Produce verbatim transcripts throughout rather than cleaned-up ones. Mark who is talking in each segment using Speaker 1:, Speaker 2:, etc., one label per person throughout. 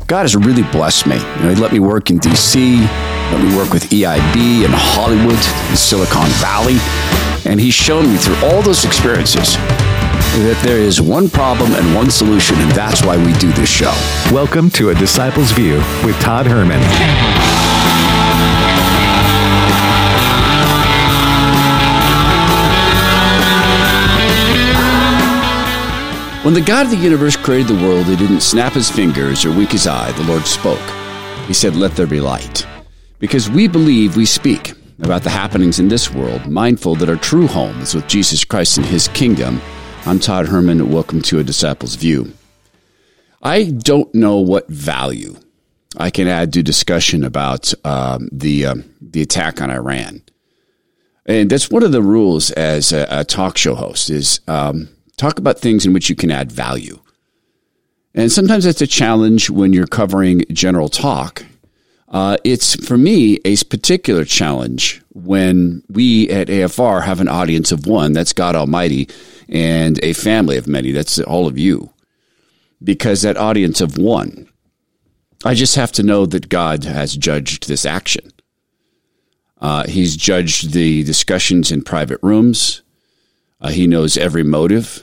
Speaker 1: God has really blessed me. You know, he let me work in D C, let me work with E I B in Hollywood, in Silicon Valley, and he's shown me through all those experiences that there is one problem and one solution, and that's why we do this show.
Speaker 2: Welcome to A Disciple's View with Todd Herman.
Speaker 1: When the God of the universe created the world, he didn't snap his fingers or wink his eye. The Lord spoke. He said, "Let there be light." Because we believe, we speak about the happenings in this world, mindful that our true home is with Jesus Christ and his kingdom. I'm Todd Herman. Welcome to A Disciple's View. I don't know what value I can add to discussion about um, the um, the attack on Iran. And that's one of the rules as a, a talk show host is um, talk about things in which you can add value. And sometimes that's a challenge when you're covering general talk. Uh, it's, for me, a particular challenge when we at A F R have an audience of one, that's God Almighty, and a family of many, that's all of you. Because that audience of one, I just have to know that God has judged this action. Uh, he's judged the discussions in private rooms. Uh, he knows every motive.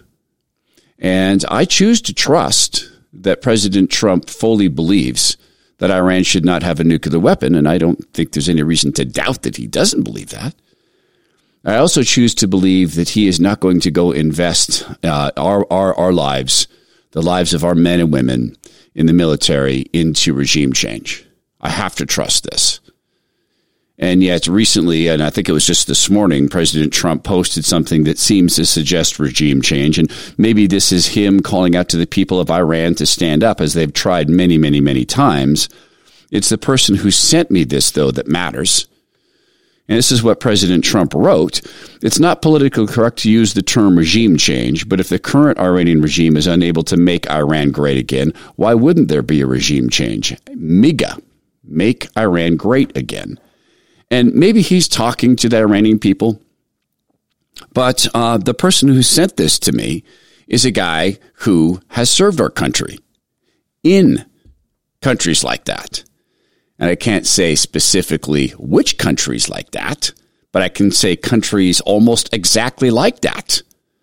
Speaker 1: And I choose to trust that President Trump fully believes that Iran should not have a nuclear weapon, and I don't think there's any reason to doubt that he doesn't believe that. I also choose to believe that he is not going to go invest uh, our, our, our lives, the lives of our men and women in the military, into regime change. I have to trust this. And yet recently, and I think it was just this morning, President Trump posted something that seems to suggest regime change. And maybe this is him calling out to the people of Iran to stand up, as they've tried many, many, many times. It's the person who sent me this, though, that matters. And this is what President Trump wrote. It's not politically correct to use the term regime change, but if the current Iranian regime is unable to make Iran great again, why wouldn't there be a regime change? MIGA, make Iran great again. And maybe he's talking to the Iranian people, but uh, the person who sent this to me is a guy who has served our country in countries like that. And I can't say specifically which countries like that, but I can say countries almost exactly like that.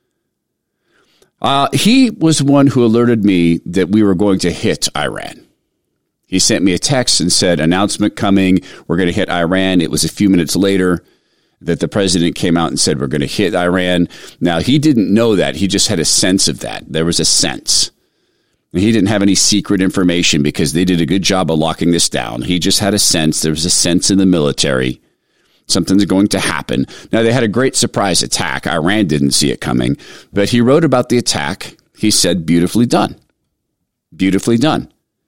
Speaker 1: Uh, he was one who alerted me that we were going to hit Iran. He sent me a text and said, announcement coming, we're going to hit Iran. It was a few minutes later that the president came out and said, we're going to hit Iran. Now, he didn't know that. He just had a sense of that. There was a sense. He didn't have any secret information because they did a good job of locking this down. He just had a sense. There was a sense in the military. Something's going to happen. Now, they had a great surprise attack. Iran didn't see it coming. But he wrote about the attack. He said, beautifully done. Beautifully done.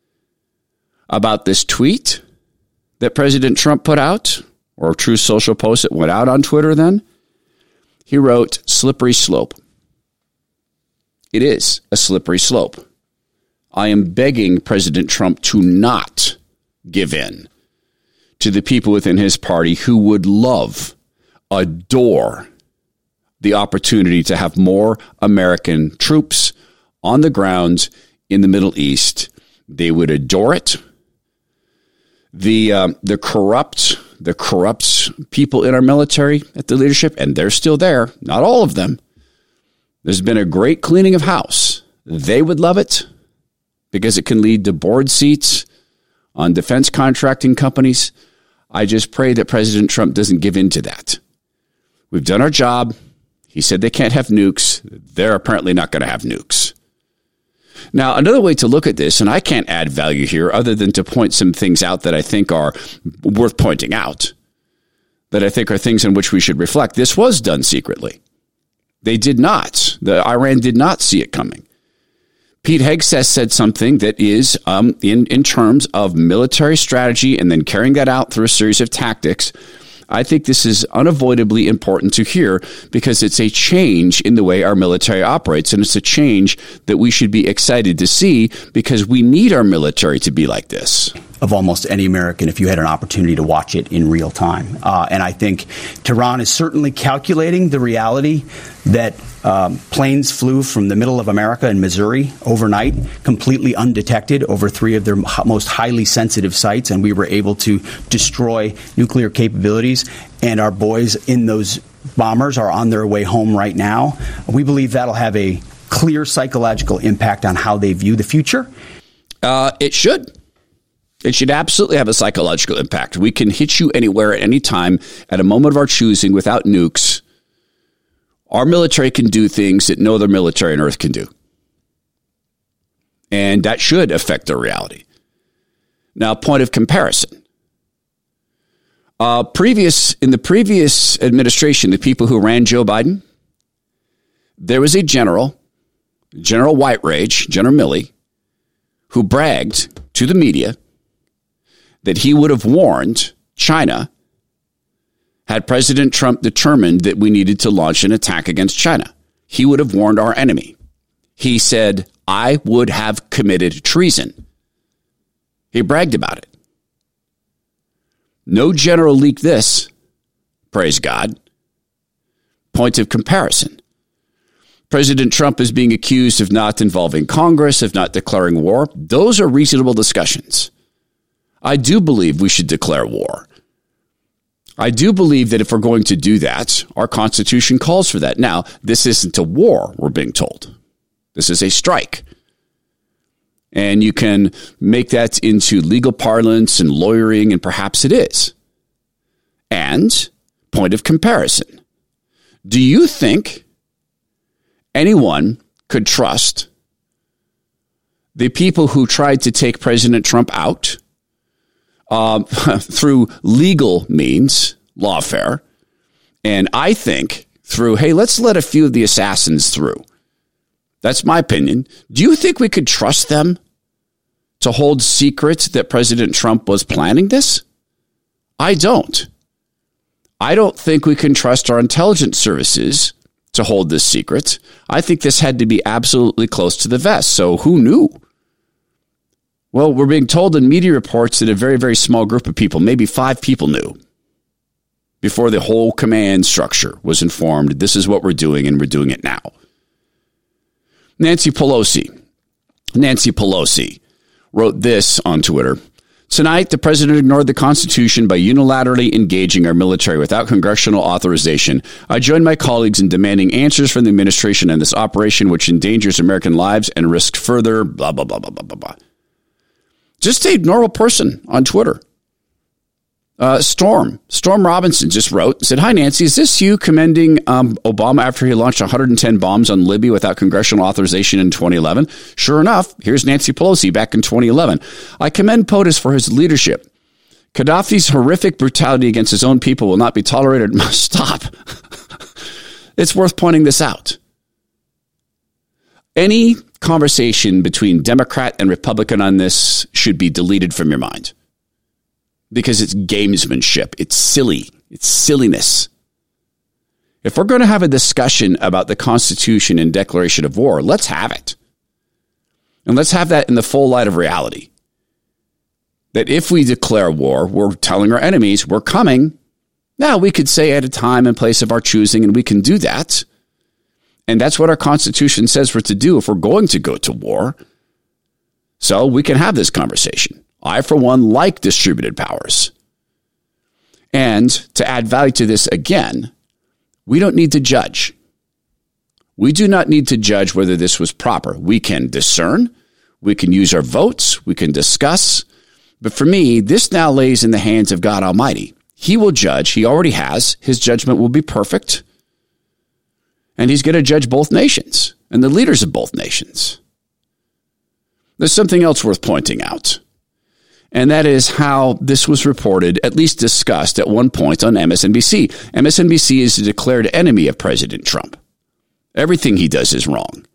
Speaker 1: About this tweet that President Trump put out, or a Truth Social post that went out on Twitter then, he wrote, slippery slope. It is a slippery slope. I am begging President Trump to not give in to the people within his party who would love, adore the opportunity to have more American troops on the ground in the Middle East. They would adore it. The um, the corrupt, the corrupt people in our military at the leadership, and they're still there, not all of them. There's been a great cleaning of house. They would love it because it can lead to board seats on defense contracting companies. I just pray that President Trump doesn't give in to that. We've done our job. He said they can't have nukes. They're apparently not going to have nukes. Now, another way to look at this, and I can't add value here other than to point some things out that I think are worth pointing out, that I think are things in which we should reflect. This was done secretly. They did not. The Iran did not see it coming. Pete Hegseth said something that is, um, in, in terms of military strategy and then carrying that out through a series of tactics, I think this is unavoidably important to hear because it's a change in the way our military operates, and it's a change that we should be excited to see because we need our military to be like this.
Speaker 3: of almost any American if you had an opportunity to watch it in real time. Uh, and I think Tehran is certainly calculating the reality that um, planes flew from the middle of America in Missouri overnight, completely undetected over three of their most highly sensitive sites, and we were able to destroy nuclear capabilities. And our boys in those bombers are on their way home right now. We believe that'll have a clear psychological impact on how they view the future.
Speaker 1: Uh, it should. It should absolutely have a psychological impact. We can hit you anywhere at any time at a moment of our choosing without nukes. Our military can do things that no other military on earth can do. And that should affect their reality. Now, point of comparison. Uh, previous in the previous administration, the people who ran Joe Biden, there was a general, General White Rage, General Milley, who bragged to the media that he would have warned China had President Trump determined that we needed to launch an attack against China. He would have warned our enemy. He said, I would have committed treason. He bragged about it. No general leaked this. Praise God. Point of comparison. President Trump is being accused of not involving Congress, of not declaring war. Those are reasonable discussions. I do believe we should declare war. I do believe that if we're going to do that, our Constitution calls for that. Now, this isn't a war, we're being told. This is a strike. And you can make that into legal parlance and lawyering, and perhaps it is. And point of comparison. Do you think anyone could trust the people who tried to take President Trump out um, through legal means, lawfare, and I think through, hey, let's let a few of the assassins through? That's my opinion. Do you think we could trust them to hold secrets that President Trump was planning this? I don't. I don't think we can trust our intelligence services to hold this secret. I think this had to be absolutely close to the vest. So who knew? Well, we're being told in media reports that a very, very small group of people, maybe five people, knew before the whole command structure was informed. This is what we're doing, and we're doing it now. Nancy Pelosi. Nancy Pelosi wrote this on Twitter. Tonight, the president ignored the Constitution by unilaterally engaging our military without congressional authorization. I join my colleagues in demanding answers from the administration on this operation, which endangers American lives and risks further blah, blah, blah, blah, blah, blah, blah. Just a normal person on Twitter. Uh, Storm. Storm Robinson just wrote and said, hi, Nancy, is this you commending um, Obama after he launched one hundred ten bombs on Libya without congressional authorization in twenty eleven? Sure enough, here's Nancy Pelosi back in twenty eleven. I commend POTUS for his leadership. Gaddafi's horrific brutality against his own people will not be tolerated. Must stop. It's worth pointing this out. Any conversation between Democrat and Republican on this should be deleted from your mind. Because it's gamesmanship. It's silly. It's silliness. If we're going to have a discussion about the Constitution and declaration of war, let's have it. And let's have that in the full light of reality. That if we declare war, we're telling our enemies we're coming. Now, we could say at a time and place of our choosing, and we can do that. And that's what our Constitution says we're to do if we're going to go to war. So we can have this conversation. I, for one, like distributed powers. And to add value to this again, we don't need to judge. We do not need to judge whether this was proper. We can discern. We can use our votes. We can discuss. But for me, this now lays in the hands of God Almighty. He will judge. He already has. His judgment will be perfect. And he's going to judge both nations and the leaders of both nations. There's something else worth pointing out. And that is how this was reported, at least discussed at one point on M S N B C. M S N B C is a declared enemy of President Trump. Everything he does is wrong.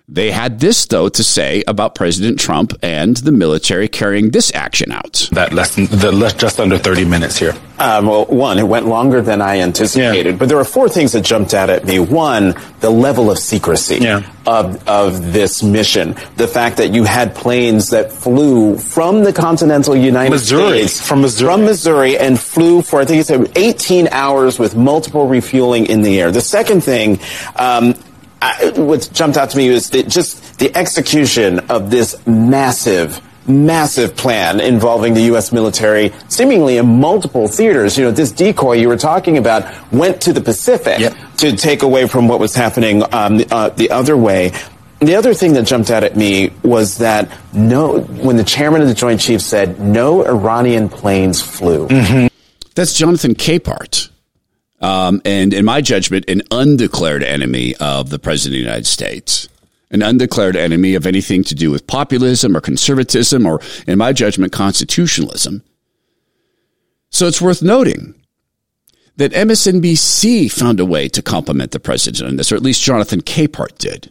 Speaker 1: They had this, though, to say about President Trump and the military carrying this action out.
Speaker 4: That less than the less, just under thirty minutes here.
Speaker 5: Um, well, one, it went longer than I anticipated, yeah. But there were four things that jumped out at me. One, the level of secrecy yeah. of of this mission. The fact that you had planes that flew from the continental United
Speaker 4: Missouri,
Speaker 5: States,
Speaker 4: from Missouri,
Speaker 5: from Missouri, and flew for I think it's eighteen hours with multiple refueling in the air. The second thing. Um, I, what jumped out to me was the, just the execution of this massive, massive plan involving the U S military, seemingly in multiple theaters. You know, this decoy you were talking about went to the Pacific yep. to take away from what was happening um, uh, the other way. The other thing that jumped out at me was that no, when the chairman of the Joint Chiefs said no Iranian planes flew.
Speaker 1: Mm-hmm. That's Jonathan Capehart. Um, and in my judgment, an undeclared enemy of the President of the United States, an undeclared enemy of anything to do with populism or conservatism or, in my judgment, constitutionalism. So it's worth noting that M S N B C found a way to compliment the president on this, or at least Jonathan Capehart did.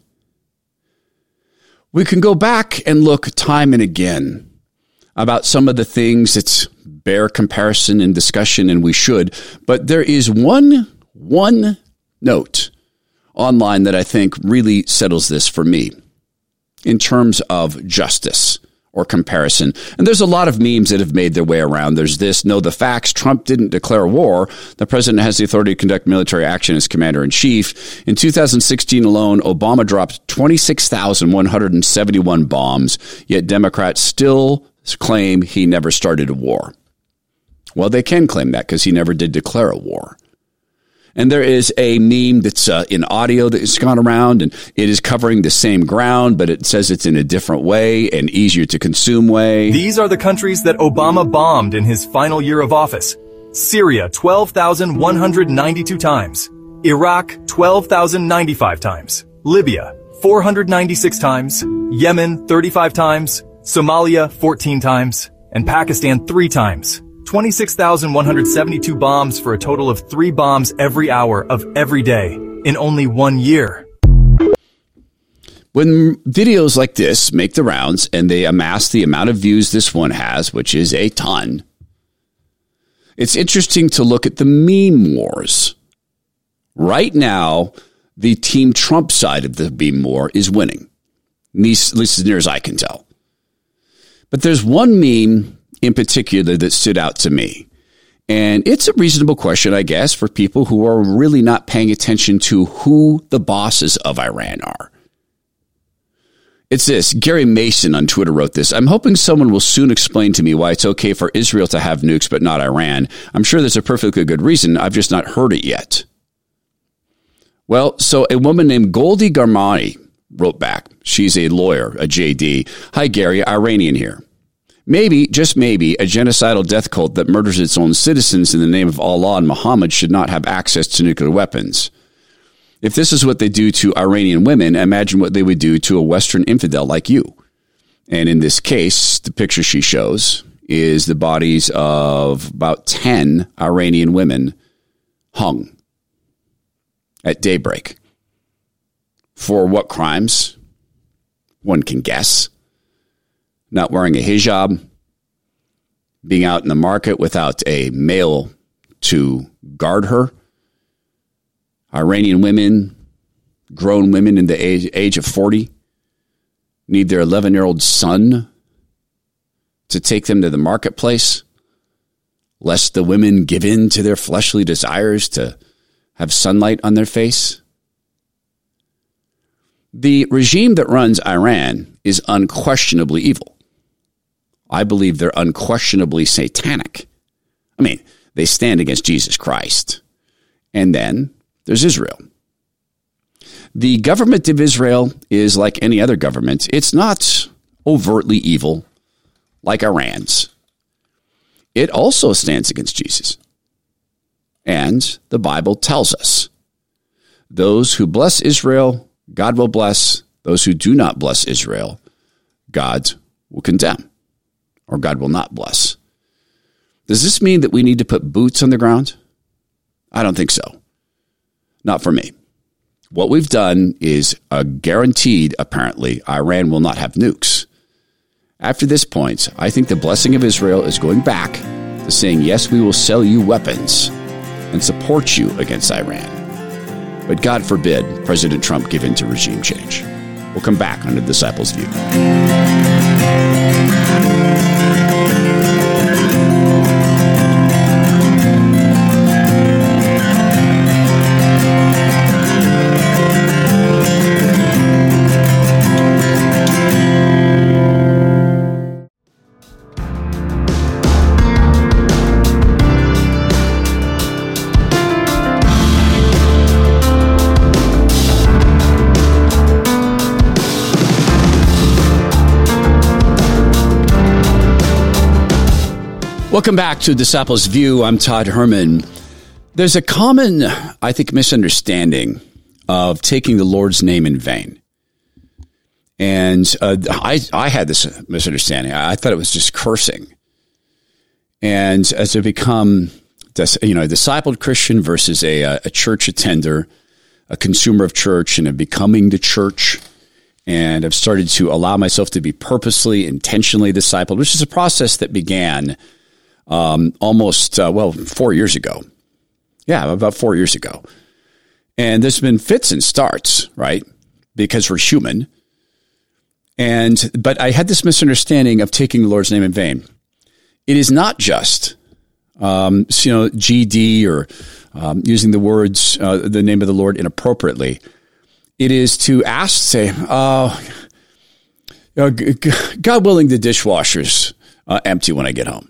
Speaker 1: We can go back and look time and again about some of the things that bear comparison and discussion, and we should. But there is one, one note online that I think really settles this for me in terms of justice or comparison. And there's a lot of memes that have made their way around. There's this, know the facts, Trump didn't declare war. The president has the authority to conduct military action as commander-in-chief. In two thousand sixteen alone, Obama dropped twenty-six thousand one hundred seventy-one bombs, yet Democrats still claim he never started a war. Well, they can claim that because he never did declare a war. And there is a meme that's uh, in audio that has gone around, and it is covering the same ground, but it says it's in a different way, an easier to consume way.
Speaker 6: These are the countries that Obama bombed in his final year of office. Syria, twelve thousand one hundred ninety-two times. Iraq, twelve thousand ninety-five times. Libya, four hundred ninety-six times. Yemen, thirty-five times. Somalia, fourteen times. And Pakistan, three times. twenty-six thousand one hundred seventy-two bombs for a total of three bombs every hour of every day in only one year.
Speaker 1: When videos like this make the rounds and they amass the amount of views this one has, which is a ton, it's interesting to look at the meme wars. Right now, the Team Trump side of the meme war is winning, at least as near as I can tell. But there's one meme in particular that stood out to me. And it's a reasonable question, I guess, for people who are really not paying attention to who the bosses of Iran are. It's this. Gary Mason on Twitter wrote this. I'm hoping someone will soon explain to me why it's okay for Israel to have nukes, but not Iran. I'm sure there's a perfectly good reason. I've just not heard it yet. Well, so a woman named Goldie Garmani wrote back. She's a lawyer, a J D. Hi, Gary, Iranian here. Maybe, just maybe, a genocidal death cult that murders its own citizens in the name of Allah and Muhammad should not have access to nuclear weapons. If this is what they do to Iranian women, imagine what they would do to a Western infidel like you. And in this case, the picture she shows is the bodies of about ten Iranian women hung at daybreak. For what crimes? One can guess. Not wearing a hijab, being out in the market without a male to guard her. Iranian women, grown women in the age, age of forty, need their eleven-year-old son to take them to the marketplace, lest the women give in to their fleshly desires to have sunlight on their face. The regime that runs Iran is unquestionably evil. I believe they're unquestionably satanic. I mean, they stand against Jesus Christ. And then there's Israel. The government of Israel is like any other government. It's not overtly evil like Iran's. It also stands against Jesus. And the Bible tells us those who bless Israel, God will bless. Those who do not bless Israel, God will condemn. Or God will not bless. Does this mean that we need to put boots on the ground? I don't think so. Not for me. What we've done is uh, guaranteed, apparently, Iran will not have nukes. After this point, I think the blessing of Israel is going back to saying, yes, we will sell you weapons and support you against Iran. But God forbid President Trump give in to regime change. We'll come back on The Disciples' View. Welcome back to Disciples View. I'm Todd Herman. There's a common, I think, misunderstanding of taking the Lord's name in vain. And uh, I, I had this misunderstanding. I thought it was just cursing. And as I become, you know, a discipled Christian versus a, a church attender, a consumer of church, and I'm becoming the church, and I've started to allow myself to be purposely, intentionally discipled, which is a process that began Um, almost, uh, well, four years ago. Yeah, about four years ago. And there's been fits and starts, right? Because we're human. And, but I had this misunderstanding of taking the Lord's name in vain. It is not just, um, you know, G D or um, using the words, uh, the name of the Lord inappropriately. It is to ask, say, oh, uh, God willing, the dishwasher's uh, empty when I get home.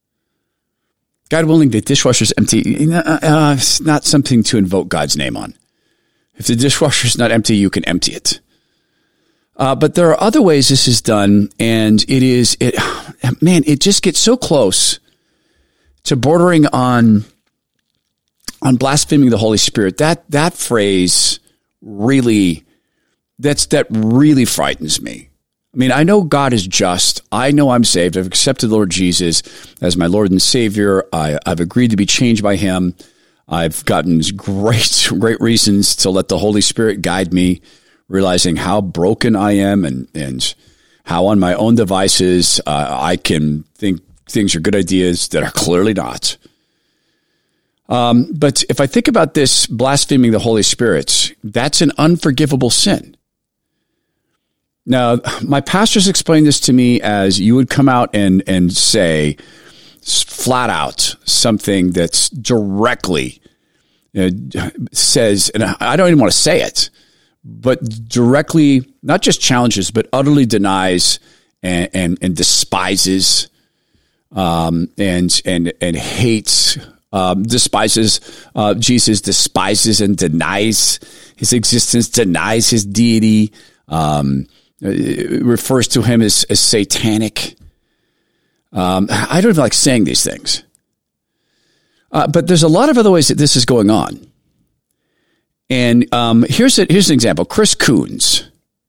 Speaker 1: God willing, the dishwasher's empty. Uh, it's not something to invoke God's name on. If the dishwasher's not empty, you can empty it. Uh, but there are other ways this is done, and it is, it, man, it just gets so close to bordering on, on blaspheming the Holy Spirit. That, that phrase really, that's, that really frightens me. I mean, I know God is just. I know I'm saved. I've accepted the Lord Jesus as my Lord and Savior. I, I've agreed to be changed by him. I've gotten great, great reasons to let the Holy Spirit guide me, realizing how broken I am and, and how on my own devices uh, I can think things are good ideas that are clearly not. Um, but if I think about this blaspheming the Holy Spirit, that's an unforgivable sin. Now, my pastors explained this to me as you would come out and, and say flat out something that's directly you know, says, and I don't even want to say it, but directly not just challenges, but utterly denies and, and, and despises um, and and and hates, um, despises uh, Jesus, despises and denies his existence, denies his deity. Um, It refers to him as, as satanic. Um, I don't even like saying these things. Uh, but there's a lot of other ways that this is going on. And um, here's, a, here's an example. Chris Coons.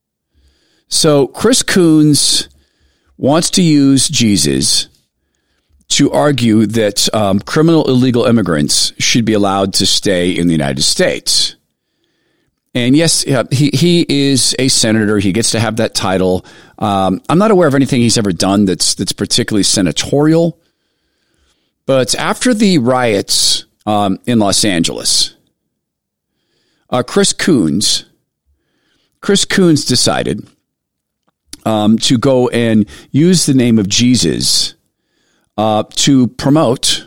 Speaker 1: So Chris Coons wants to use Jesus to argue that um, criminal illegal immigrants should be allowed to stay in the United States. And yes, he, he is a senator. He gets to have that title. Um, I'm not aware of anything he's ever done that's that's particularly senatorial. But after the riots um, in Los Angeles, uh, Chris Coons, Chris Coons decided um, to go and use the name of Jesus uh, to promote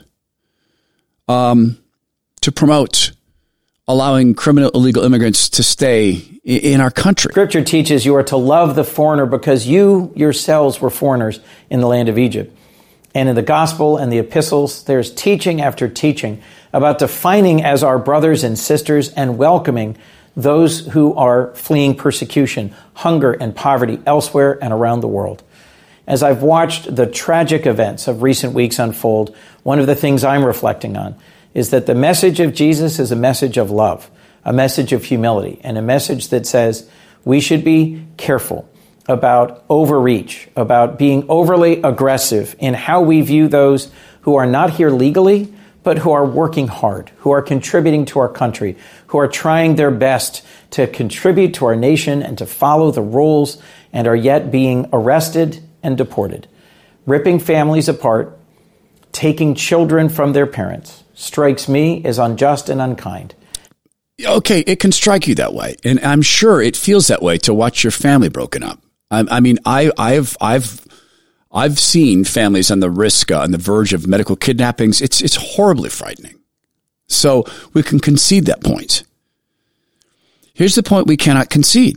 Speaker 1: um, to promote. allowing criminal illegal immigrants to stay in our country.
Speaker 7: Scripture teaches you are to love the foreigner because you yourselves were foreigners in the land of Egypt. And in the gospel and the epistles, there's teaching after teaching about defining as our brothers and sisters and welcoming those who are fleeing persecution, hunger, and poverty elsewhere and around the world. As I've watched the tragic events of recent weeks unfold, one of the things I'm reflecting on is that the message of Jesus is a message of love, a message of humility, and a message that says we should be careful about overreach, about being overly aggressive in how we view those who are not here legally, but who are working hard, who are contributing to our country, who are trying their best to contribute to our nation and to follow the rules, and are yet being arrested and deported, ripping families apart, taking children from their parents, strikes me as unjust and unkind.
Speaker 1: Okay, it can strike you that way, and I'm sure it feels that way to watch your family broken up. I, I mean, I, I've, I've, I've seen families on the risk, uh, on the verge of medical kidnappings. It's, it's horribly frightening. So we can concede that point. Here's the point we cannot concede: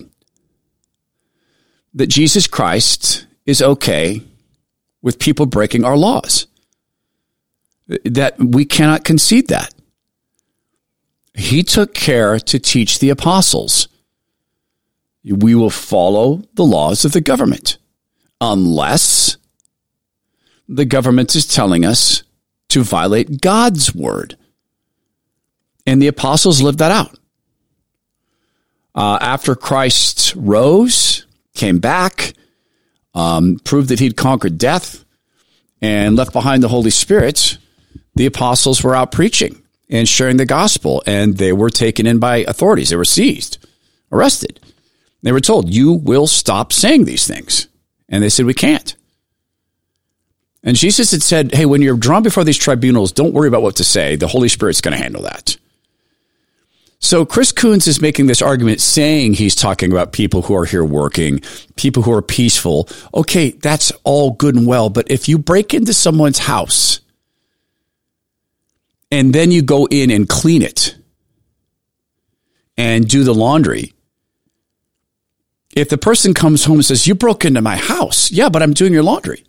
Speaker 1: that Jesus Christ is okay with people breaking our laws. That we cannot concede that. He took care to teach the apostles, we will follow the laws of the government unless the government is telling us to violate God's word. And the apostles lived that out. Uh, after Christ rose, came back, um, proved that he'd conquered death, and left behind the Holy Spirit, the apostles were out preaching and sharing the gospel, and they were taken in by authorities. They were seized, arrested. They were told, you will stop saying these things. And they said, we can't. And Jesus had said, hey, when you're drawn before these tribunals, don't worry about what to say. The Holy Spirit's going to handle that. So Chris Coons is making this argument saying he's talking about people who are here working, people who are peaceful. Okay, that's all good and well. But if you break into someone's house and then you go in and clean it and do the laundry, if the person comes home and says, you broke into my house. Yeah, but I'm doing your laundry.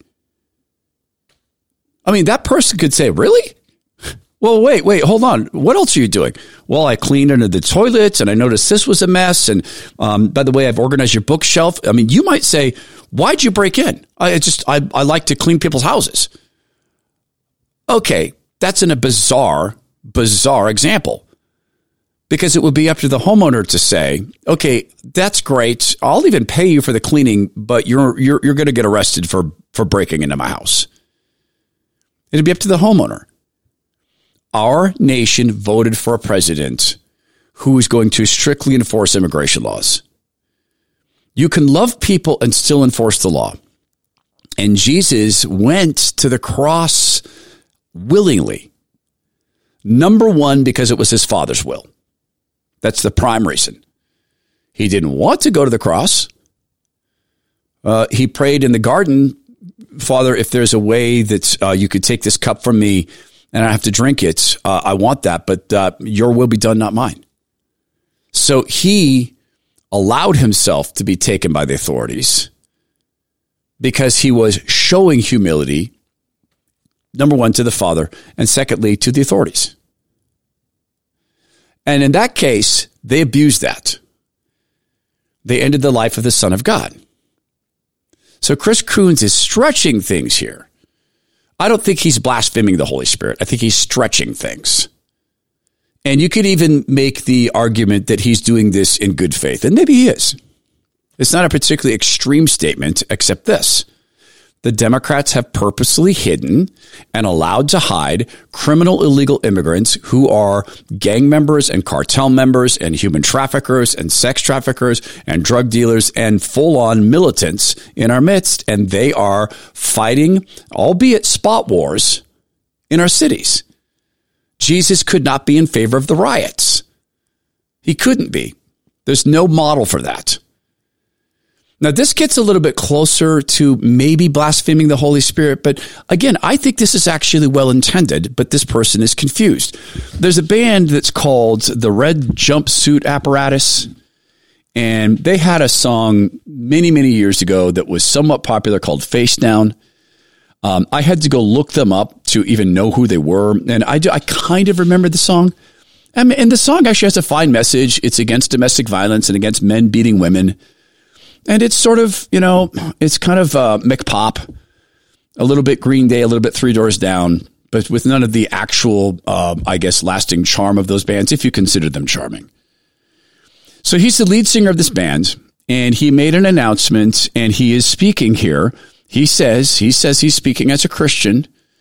Speaker 1: I mean, that person could say, really? Well, wait, wait, hold on. What else are you doing? Well, I cleaned under the toilets and I noticed this was a mess. And um, by the way, I've organized your bookshelf. I mean, you might say, why'd you break in? I just, I, I like to clean people's houses. Okay, that's in a bizarre, bizarre example. Because it would be up to the homeowner to say, okay, that's great. I'll even pay you for the cleaning, but you're you're you're going to get arrested for, for breaking into my house. It'd be up to the homeowner. Our nation voted for a president who is going to strictly enforce immigration laws. You can love people and still enforce the law. And Jesus went to the cross willingly. Number one, because it was his Father's will. That's the prime reason. He didn't want to go to the cross. Uh, he prayed in the garden, Father, if there's a way that uh, you could take this cup from me and I have to drink it, uh, I want that, but uh, your will be done, not mine. So he allowed himself to be taken by the authorities because he was showing humility, number one, to the Father, and secondly, to the authorities. And in that case, they abused that. They ended the life of the Son of God. So Chris Coons is stretching things here. I don't think he's blaspheming the Holy Spirit. I think he's stretching things. And you could even make the argument that he's doing this in good faith. And maybe he is. It's not a particularly extreme statement, except this. The Democrats have purposely hidden and allowed to hide criminal illegal immigrants who are gang members and cartel members and human traffickers and sex traffickers and drug dealers and full-on militants in our midst. And they are fighting, albeit spot wars, in our cities. Jesus could not be in favor of the riots. He couldn't be. There's no model for that. Now, this gets a little bit closer to maybe blaspheming the Holy Spirit, but again, I think this is actually well intended, but this person is confused. There's a band that's called the Red Jumpsuit Apparatus, and they had a song many, many years ago that was somewhat popular called Face Down. Um, I had to go look them up to even know who they were, and I, do, I kind of remember the song. I mean, and the song actually has a fine message. It's against domestic violence and against men beating women. And it's sort of, you know, it's kind of uh, McPop, a little bit Green Day, a little bit Three Doors Down, but with none of the actual, uh, I guess, lasting charm of those bands, if you consider them charming. So he's the lead singer of this band, and he made an announcement, and he is speaking here. He says, he says he's speaking as a Christian,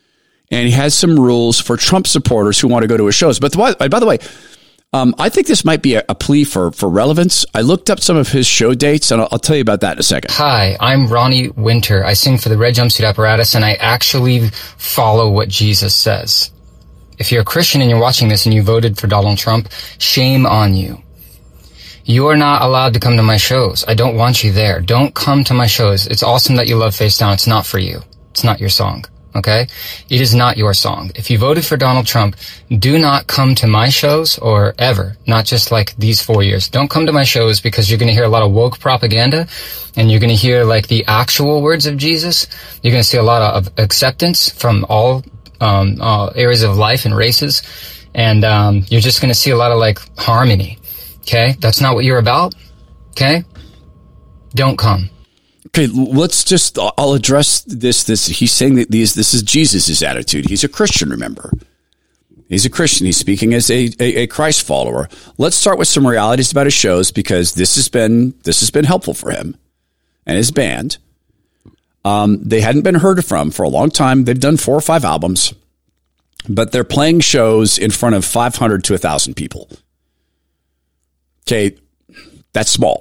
Speaker 1: And he has some rules for Trump supporters who want to go to his shows. But the, by the way, um, I think this might be a, a plea for, for relevance. I looked up some of his show dates, and I'll, I'll tell you about that in a second.
Speaker 8: Hi, I'm Ronnie Winter. I sing for the Red Jumpsuit Apparatus, and I actually follow what Jesus says. If you're a Christian and you're watching this and you voted for Donald Trump, shame on you. You are not allowed to come to my shows. I don't want you there. Don't come to my shows. It's awesome that you love Face Down. It's not for you. It's not your song. Okay? It is not your song. If you voted for Donald Trump, do not come to my shows or ever, not just like these four years. Don't come to my shows because you're going to hear a lot of woke propaganda and you're going to hear like the actual words of Jesus. You're going to see a lot of acceptance from all um, uh, areas of life and races. And um, you're just going to see a lot of like harmony. Okay? That's not what you're about. Okay? Don't come.
Speaker 1: Okay, let's just, I'll address this. This he's saying that these, this is Jesus' attitude. He's a Christian, remember. He's a Christian. He's speaking as a, a, a Christ follower. Let's start with some realities about his shows because this has been, this has been helpful for him and his band. Um, they hadn't been heard from for a long time. They've done four or five albums, but they're playing shows in front of five hundred to one thousand people. Okay, that's small.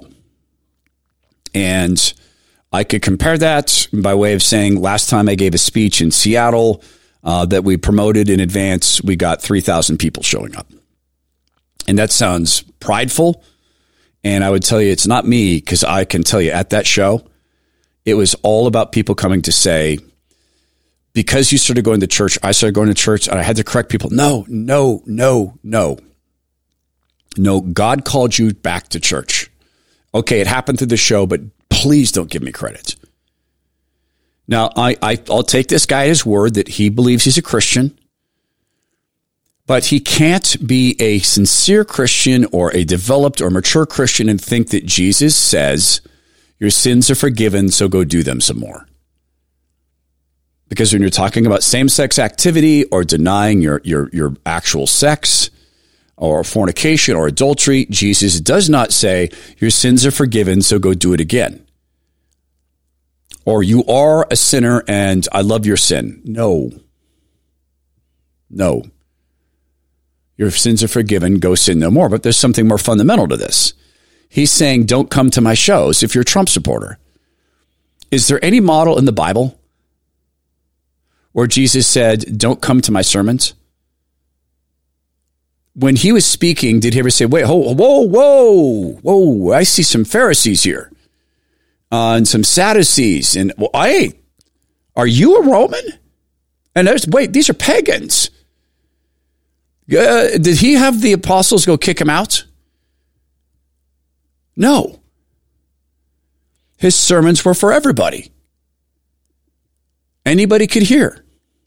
Speaker 1: And I could compare that by way of saying last time I gave a speech in Seattle uh, that we promoted in advance, we got three thousand people showing up. And that sounds prideful. And I would tell you it's not me because I can tell you at that show, it was all about people coming to say, because you started going to church, I started going to church and I had to correct people. No, no, no, no. No, God called you back to church. Okay, it happened through the show, but please don't give me credit. Now, I, I, I'll take this guy at his word that he believes he's a Christian, but he can't be a sincere Christian or a developed or mature Christian and think that Jesus says, your sins are forgiven, so go do them some more. Because when you're talking about same-sex activity or denying your, your, your actual sex or fornication or adultery, Jesus does not say, your sins are forgiven, so go do it again. Or you are a sinner and I love your sin. No. No. Your sins are forgiven, go sin no more. But there's something more fundamental to this. He's saying, don't come to my shows if you're a Trump supporter. Is there any model in the Bible where Jesus said, don't come to my sermons? When he was speaking, did he ever say, wait, whoa, whoa, whoa, whoa, I see some Pharisees here uh, and some Sadducees. And, well, hey, are you a Roman? And there's, wait, these are pagans. Uh, did he have the apostles go kick him out? No. His sermons were for everybody. Anybody could hear.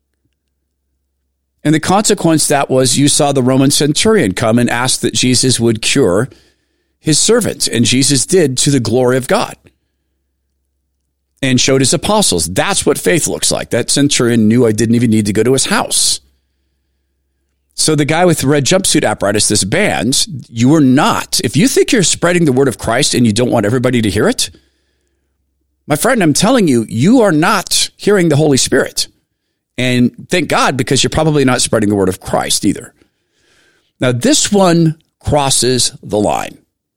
Speaker 1: And the consequence that was you saw the Roman centurion come and ask that Jesus would cure his servant. And Jesus did to the glory of God and showed his apostles. That's what faith looks like. That centurion knew I didn't even need to go to his house. So the guy with the red jumpsuit apparatus, this band, you are not. If you think you're spreading the word of Christ and you don't want everybody to hear it, my friend, I'm telling you, you are not hearing the Holy Spirit. And thank God, because you're probably not spreading the word of Christ either. Now, this one crosses the line.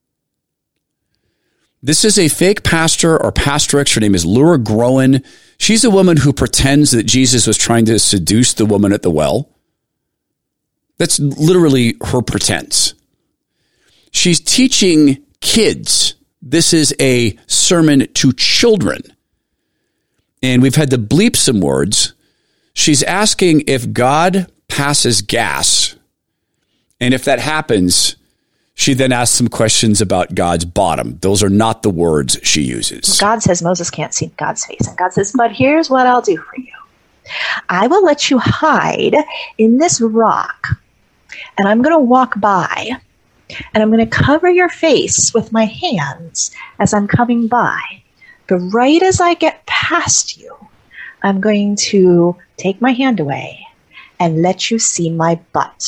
Speaker 1: This is a fake pastor or pastorix. Her name is Laura Groen. She's a woman who pretends that Jesus was trying to seduce the woman at the well. That's literally her pretense. She's teaching kids. This is a sermon to children. And we've had to bleep some words. She's asking if God passes gas. And if that happens, she then asks some questions about God's bottom. Those are not the words she uses.
Speaker 9: God says Moses can't see God's face. And God says, but here's what I'll do for you. I will let you hide in this rock. And I'm going to walk by. And I'm going to cover your face with my hands as I'm coming by. But right as I get past you, I'm going to take my hand away and let you see my butt.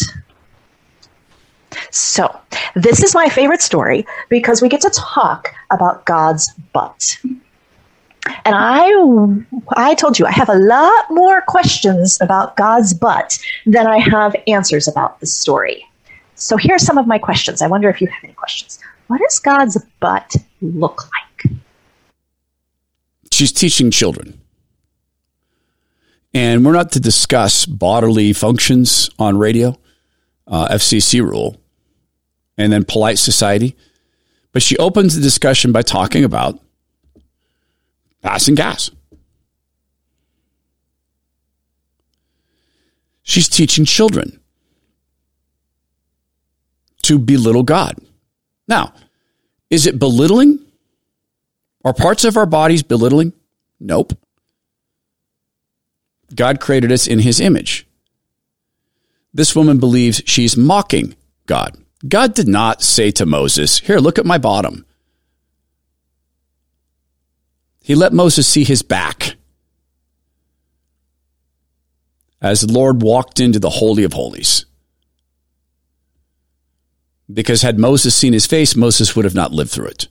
Speaker 9: So this is my favorite story because we get to talk about God's butt. And I, I told you I have a lot more questions about God's butt than I have answers about the story. So here's some of my questions. I wonder if you have any questions. What does God's butt look like?
Speaker 1: She's teaching children. And we're not to discuss bodily functions on radio, uh, F C C rule, and then polite society. But she opens the discussion by talking about passing gas. She's teaching children to belittle God. Now, is it belittling? Are parts of our bodies belittling? Nope. God created us in his image. This woman believes she's mocking God. God did not say to Moses, here, look at my bottom. He let Moses see his back as the Lord walked into the Holy of Holies. Because had Moses seen his face, Moses would have not lived through it.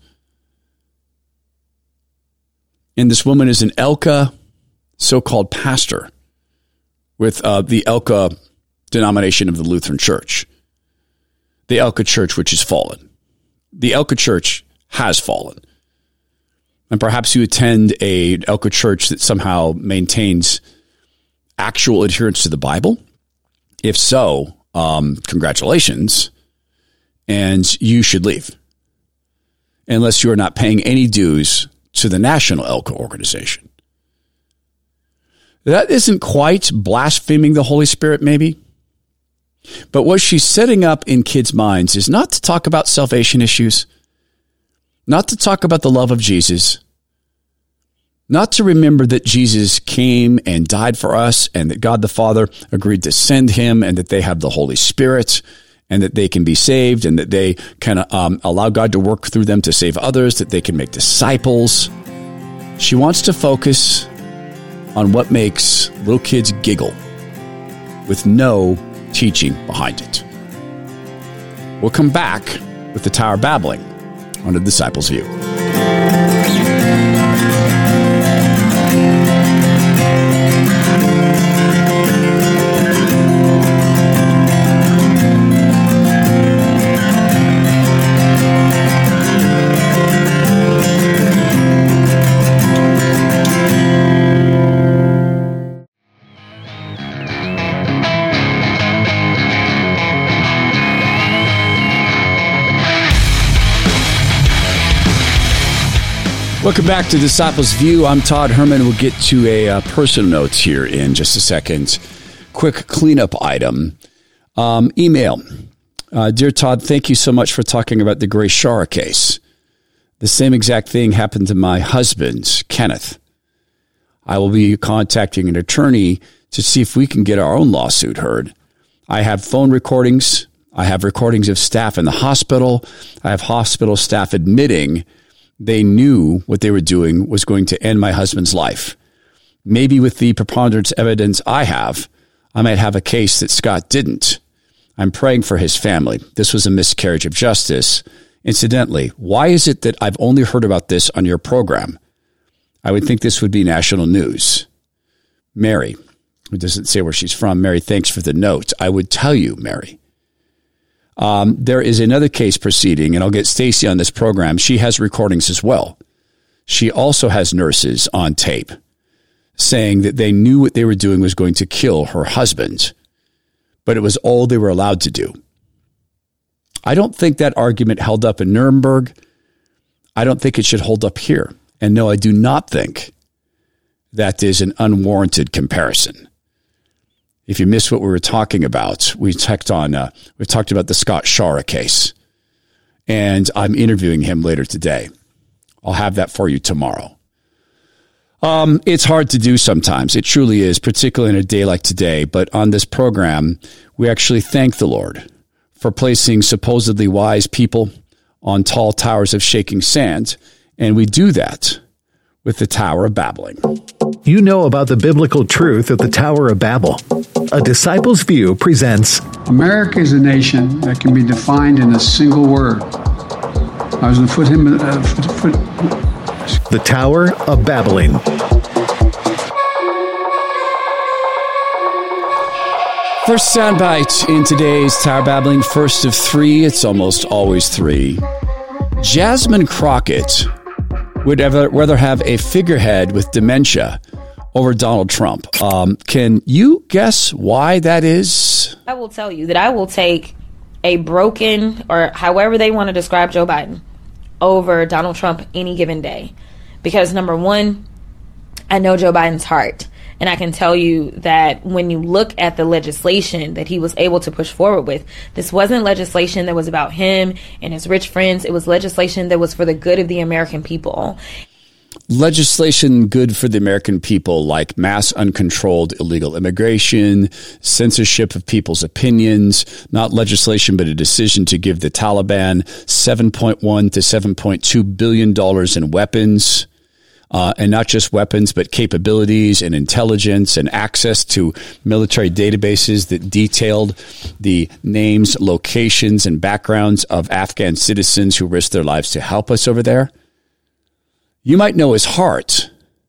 Speaker 1: And this woman is an Elka so-called pastor with uh, the Elka denomination of the Lutheran Church. The Elka Church, which is fallen. The Elka Church has fallen. And perhaps you attend a Elka Church that somehow maintains actual adherence to the Bible. If so, um, congratulations. And you should leave. Unless you are not paying any dues to the National Elka organization. That isn't quite blaspheming the Holy Spirit, maybe. But what she's setting up in kids' minds is not to talk about salvation issues, not to talk about the love of Jesus, not to remember that Jesus came and died for us and that God the Father agreed to send him and that they have the Holy Spirit and that they can be saved and that they can um, allow God to work through them to save others, that they can make disciples. She wants to focus on what makes little kids giggle with no teaching behind it. We'll come back with the Tower Babbling on The Disciples' View. Welcome back to Disciples View. I'm Todd Herman. We'll get to a uh, personal notes here in just a second. Quick cleanup item. Um, email. Uh, Dear Todd, thank you so much for talking about the Grace Shara case. The same exact thing happened to my husband, Kenneth. I will be contacting an attorney to see if we can get our own lawsuit heard. I have phone recordings. I have recordings of staff in the hospital. I have hospital staff admitting they knew what they were doing was going to end my husband's life. Maybe with the preponderance evidence I have, I might have a case that Scott didn't. I'm praying for his family. This was a miscarriage of justice. Incidentally, why is it that I've only heard about this on your program? I would think this would be national news. Mary, who doesn't say where she's from. Mary, thanks for the note. I would tell you, Mary. Um, there is another case proceeding, and I'll get Stacy on this program. She has recordings as well. She also has nurses on tape saying that they knew what they were doing was going to kill her husband, but it was all they were allowed to do. I don't think that argument held up in Nuremberg. I don't think it should hold up here. And no, I do not think that is an unwarranted comparison. If you missed what we were talking about, we talked on. Uh, we talked about the Scott Shara case, and I'm interviewing him later today. I'll have that for you tomorrow. Um, it's hard to do sometimes. It truly is, particularly in a day like today. But on this program, we actually thank the Lord for placing supposedly wise people on tall towers of shaking sand, and we do that with the Tower of Babbling.
Speaker 2: You know about the biblical truth of the Tower of Babel. A Disciples' View presents
Speaker 10: America is a nation that can be defined in a single word. I was going to put him, uh, put, put,
Speaker 2: The Tower of Babbling.
Speaker 1: First soundbite in today's Tower Babbling, first of three. It's almost always three. Jasmine Crockett would ever, rather have a figurehead with dementia over Donald Trump. Um, can you guess why that is?
Speaker 11: I will tell you that I will take a broken, or however they want to describe Joe Biden, over Donald Trump any given day. Because number one, I know Joe Biden's heart. And I can tell you that when you look at the legislation that he was able to push forward with, this wasn't legislation that was about him and his rich friends. It was legislation that was for the good of the American people.
Speaker 1: Legislation good for the American people, like mass uncontrolled illegal immigration, censorship of people's opinions, not legislation, but a decision to give the Taliban seven point one to seven point two billion dollars in weapons. Uh, and not just weapons, but capabilities and intelligence and access to military databases that detailed the names, locations, and backgrounds of Afghan citizens who risked their lives to help us over there. You might know his heart,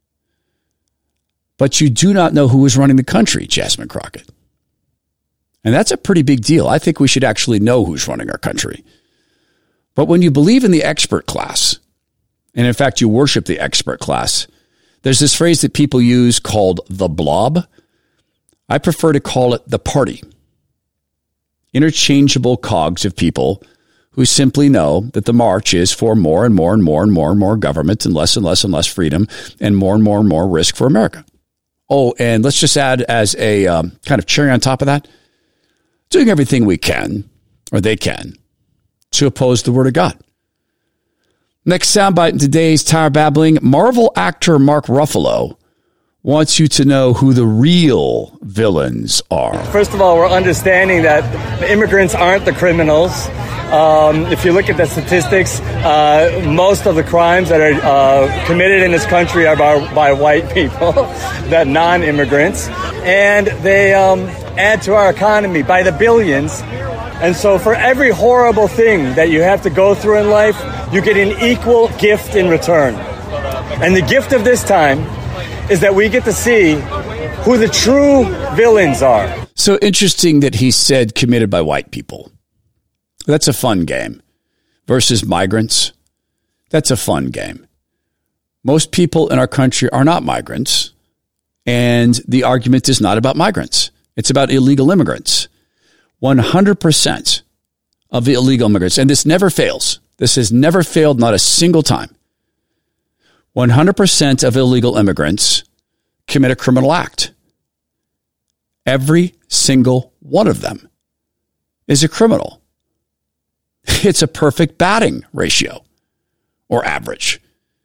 Speaker 1: but you do not know who is running the country, Jasmine Crockett. And that's a pretty big deal. I think we should actually know who's running our country. But when you believe in the expert class, and in fact, you worship the expert class, there's this phrase that people use called the blob. I prefer to call it the party. Interchangeable cogs of people who simply know that the march is for more and more and more and more and more government and less and less and less freedom and more and more and more risk for America. Oh, and let's just add as a um, kind of cherry on top of that, doing everything we can, or they can, to oppose the word of God. Next soundbite in today's Tower Babbling, Marvel actor Mark Ruffalo wants you to know who the real villains are.
Speaker 12: First of all, we're understanding that the immigrants aren't the criminals. Um, if you look at the statistics, uh, most of the crimes that are uh, committed in this country are by, by white people, that non-immigrants, and they um, add to our economy by the billions. And so for every horrible thing that you have to go through in life, you get an equal gift in return. And the gift of this time is that we get to see who the true villains are.
Speaker 1: So interesting that he said committed by white people. That's a fun game. Versus migrants. That's a fun game. Most people in our country are not migrants. And the argument is not about migrants. It's about illegal immigrants. one hundred percent of the illegal immigrants, and this never fails. This has never failed, not a single time. one hundred percent of illegal immigrants commit a criminal act. Every single one of them is a criminal. It's a perfect batting ratio or average.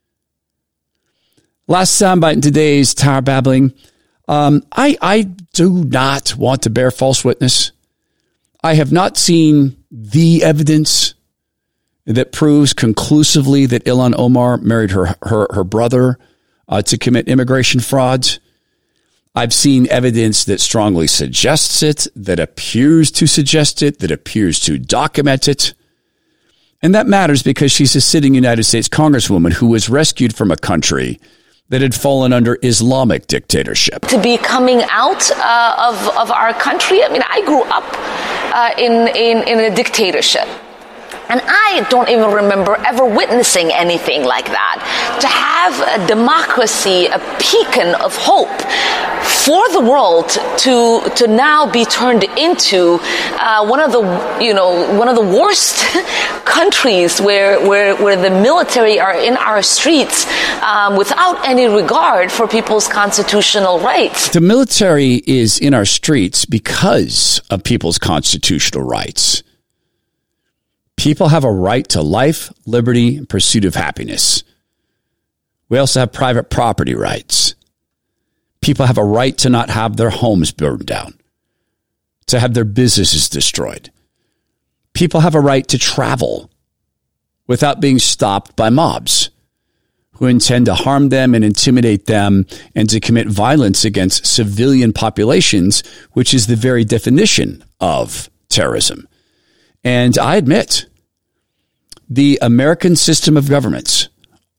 Speaker 1: Last soundbite in today's Tower Babbling. Um, I, I do not want to bear false witness. I have not seen the evidence that proves conclusively that Ilhan Omar married her her, her brother uh, to commit immigration frauds. I've seen evidence that strongly suggests it, that appears to suggest it, that appears to document it. And that matters because she's a sitting United States Congresswoman who was rescued from a country that had fallen under Islamic dictatorship.
Speaker 13: To be coming out uh, of, of our country, I mean, I grew up uh, in, in, in a dictatorship. And I don't even remember ever witnessing anything like that. To have a democracy, a beacon of hope for the world to to now be turned into uh, one of the you know one of the worst countries where where where the military are in our streets um, without any regard for people's constitutional rights.
Speaker 1: The military is in our streets because of people's constitutional rights. People have a right to life, liberty, and pursuit of happiness. We also have private property rights. People have a right to not have their homes burned down, to have their businesses destroyed. People have a right to travel without being stopped by mobs who intend to harm them and intimidate them and to commit violence against civilian populations, which is the very definition of terrorism. And I admit, the American system of governments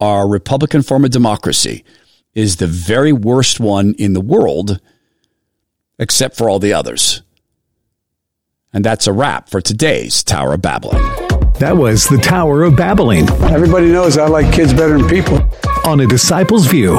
Speaker 1: our Republican form of democracy is the very worst one in the world, except for all the others. And that's a wrap for today's Tower of Babbling.
Speaker 2: That was the Tower of Babbling.
Speaker 10: Everybody knows I like kids better than people.
Speaker 2: On A Disciple's View.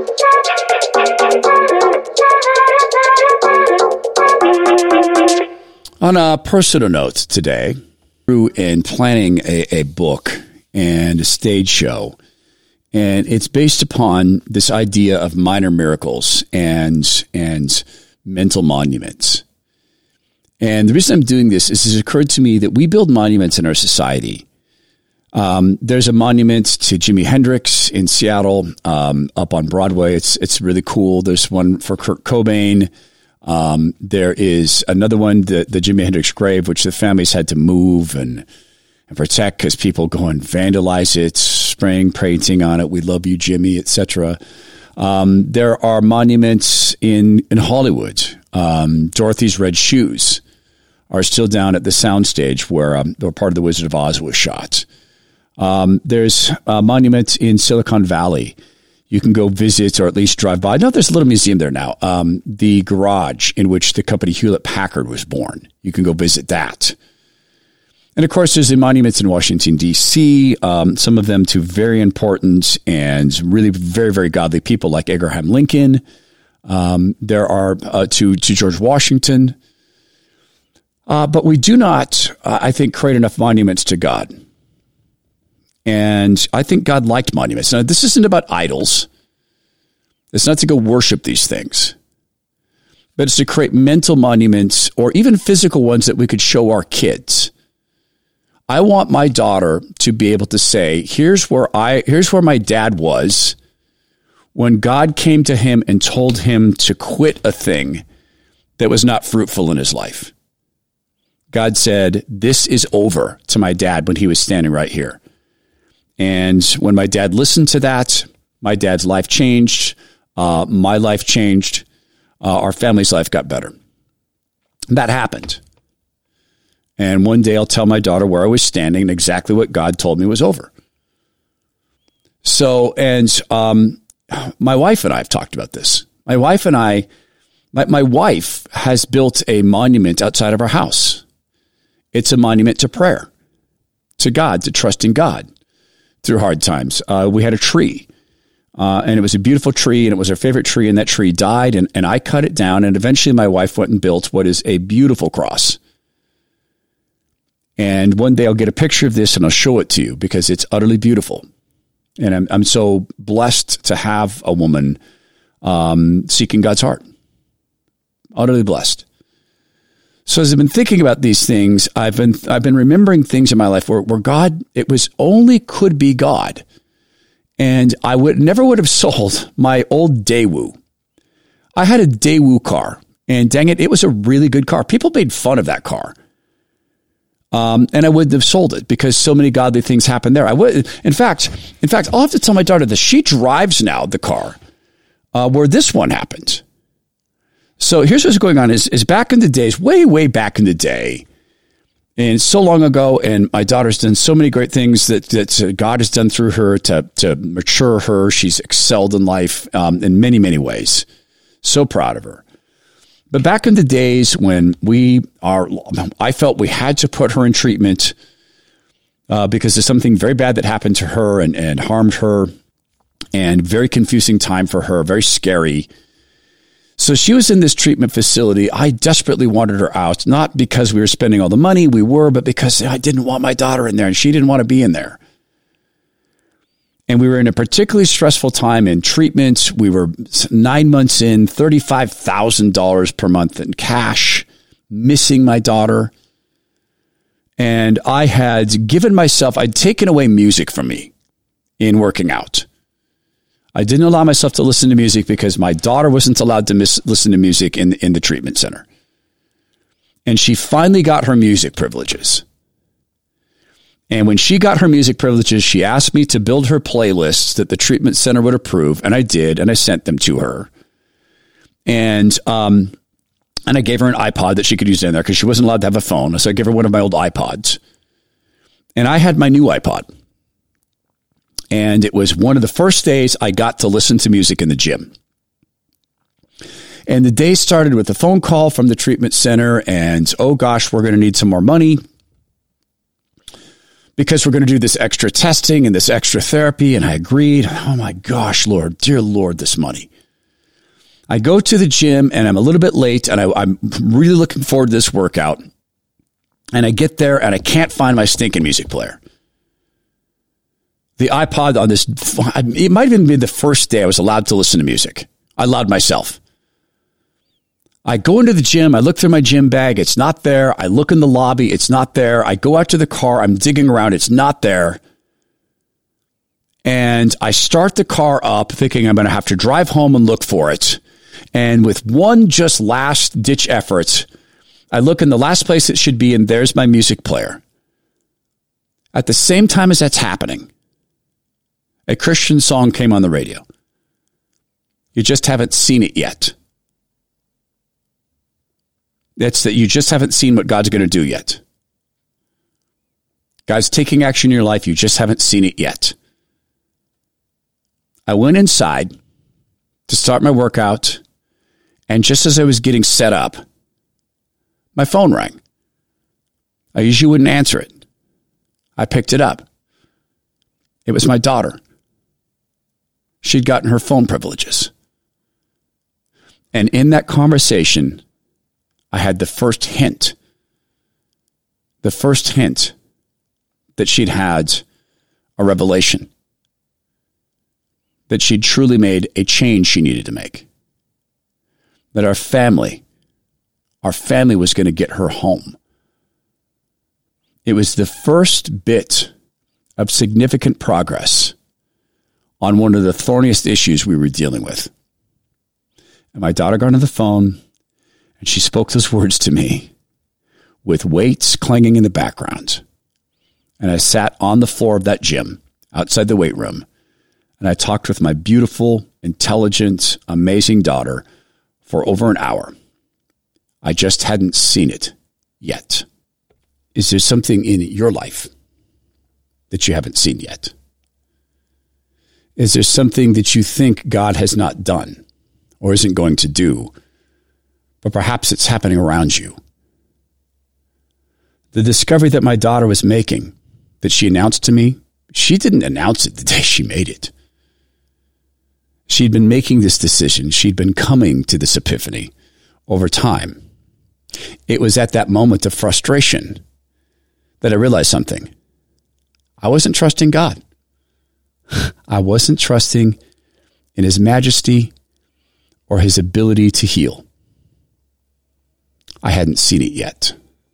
Speaker 1: On a personal note today, through in planning a, a book and a stage show, and it's based upon this idea of minor miracles and and mental monuments. And the reason I'm doing this is it occurred to me that we build monuments in our society. Um, there's a monument to Jimi Hendrix in Seattle, um, up on Broadway. It's it's really cool. There's one for Kurt Cobain. Um, there is another one, the, the Jimi Hendrix grave, which the families had to move and, and protect because people go and vandalize it, spraying painting on it. We love you, Jimmy, et cetera. Um, there are monuments in, in Hollywood. Um, Dorothy's Red Shoes are still down at the soundstage where, um, where part of The Wizard of Oz was shot. Um, there's a monument in Silicon Valley. You can go visit or at least drive by. No, there's a little museum there now. Um, the garage in which the company Hewlett Packard was born. You can go visit that. And of course, there's the monuments in Washington, D C, um, some of them to very important and really very, very godly people like Abraham Lincoln. Um, there are uh, to, to George Washington. Uh, but we do not, uh, I think, create enough monuments to God. And I think God liked monuments. Now, this isn't about idols. It's not to go worship these things. But it's to create mental monuments or even physical ones that we could show our kids. I want my daughter to be able to say, here's where I, here's where my dad was when God came to him and told him to quit a thing that was not fruitful in his life. God said, this is over to my dad when he was standing right here. And when my dad listened to that, my dad's life changed. Uh, my life changed. Uh, our family's life got better. That happened. And one day I'll tell my daughter where I was standing and exactly what God told me was over. So, and um, my wife and I have talked about this. My wife and I, my, my wife has built a monument outside of our house. It's a monument to prayer, to God, to trusting God through hard times. Uh, we had a tree, uh, and it was a beautiful tree, and it was our favorite tree, and that tree died, and, and I cut it down, and eventually my wife went and built what is a beautiful cross. And one day I'll get a picture of this, and I'll show it to you, because it's utterly beautiful. And I'm, I'm so blessed to have a woman um, seeking God's heart. Utterly blessed. So as I've been thinking about these things, I've been I've been remembering things in my life where, where God, it was only could be God. And I would never would have sold my old Daewoo. I had a Daewoo car, and dang it, it was a really good car. People made fun of that car. Um, and I wouldn't have sold it because so many godly things happened there. I would, in fact, in fact, I'll have to tell my daughter that she drives now the car uh, where this one happened. So here's what's going on is, is back in the days, way, way back in the day, and so long ago, and my daughter's done so many great things that, that God has done through her to, to mature her. She's excelled in life um, in many, many ways. So proud of her. But back in the days when we are, I felt we had to put her in treatment uh, because there's something very bad that happened to her and, and harmed her, and very confusing time for her, very scary. So she was in this treatment facility. I desperately wanted her out, not because we were spending all the money we were, but because I didn't want my daughter in there and she didn't want to be in there. And we were in a particularly stressful time in treatment. We were nine months in, thirty-five thousand dollars per month in cash, missing my daughter. And I had given myself, I'd taken away music from me in working out. I didn't allow myself to listen to music because my daughter wasn't allowed to miss, listen to music in, in the treatment center. And she finally got her music privileges. And when she got her music privileges, she asked me to build her playlists that the treatment center would approve. And I did. And I sent them to her. And, um, and I gave her an iPod that she could use in there because she wasn't allowed to have a phone. So I gave her one of my old iPods. And I had my new iPod. And it was one of the first days I got to listen to music in the gym. And the day started with a phone call from the treatment center and, oh gosh, we're going to need some more money because we're going to do this extra testing and this extra therapy. And I agreed. Oh my gosh, Lord, dear Lord, this money. I go to the gym and I'm a little bit late and I, I'm really looking forward to this workout. And I get there and I can't find my stinking music player. The iPod on this, it might have even been the first day I was allowed to listen to music. I allowed myself. I go into the gym. I look through my gym bag. It's not there. I look in the lobby. It's not there. I go out to the car. I'm digging around. It's not there. And I start the car up thinking I'm going to have to drive home and look for it. And with one just last ditch effort, I look in the last place it should be, and there's my music player. At the same time as that's happening, a Christian song came on the radio. You just haven't seen it yet. It's that you just haven't seen what God's going to do yet. God's taking action in your life. You just haven't seen it yet. I went inside to start my workout, and just as I was getting set up, my phone rang. I usually wouldn't answer it. I picked it up. It was my daughter. She'd gotten her phone privileges. And in that conversation, I had the first hint, the first hint that she'd had a revelation, that she'd truly made a change she needed to make, that our family, our family was going to get her home. It was the first bit of significant progress on one of the thorniest issues we were dealing with. And my daughter got on the phone, and she spoke those words to me with weights clanging in the background. And I sat on the floor of that gym outside the weight room, and I talked with my beautiful, intelligent, amazing daughter for over an hour. I just hadn't seen it yet. Is there something in your life that you haven't seen yet? Is there something that you think God has not done or isn't going to do, but perhaps it's happening around you? The discovery that my daughter was making, that she announced to me, she didn't announce it the day she made it. She'd been making this decision. She'd been coming to this epiphany over time. It was at that moment of frustration that I realized something. I wasn't trusting God. I wasn't trusting in his majesty or his ability to heal. I hadn't seen it yet.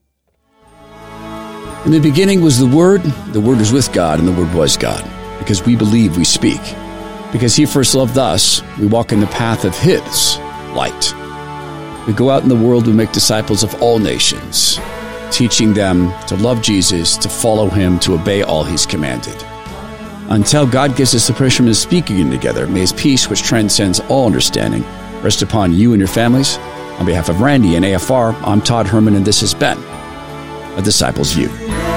Speaker 1: In the beginning was the Word, the Word was with God, and the Word was God. Because we believe, we speak. Because he first loved us, we walk in the path of his light. We go out in the world, we make disciples of all nations, teaching them to love Jesus, to follow him, to obey all he's commanded. Until God gives us the permission to speak again together, may his peace, which transcends all understanding, rest upon you and your families. On behalf of Randy and A F R, I'm Todd Herman, and this has been A Disciple's View.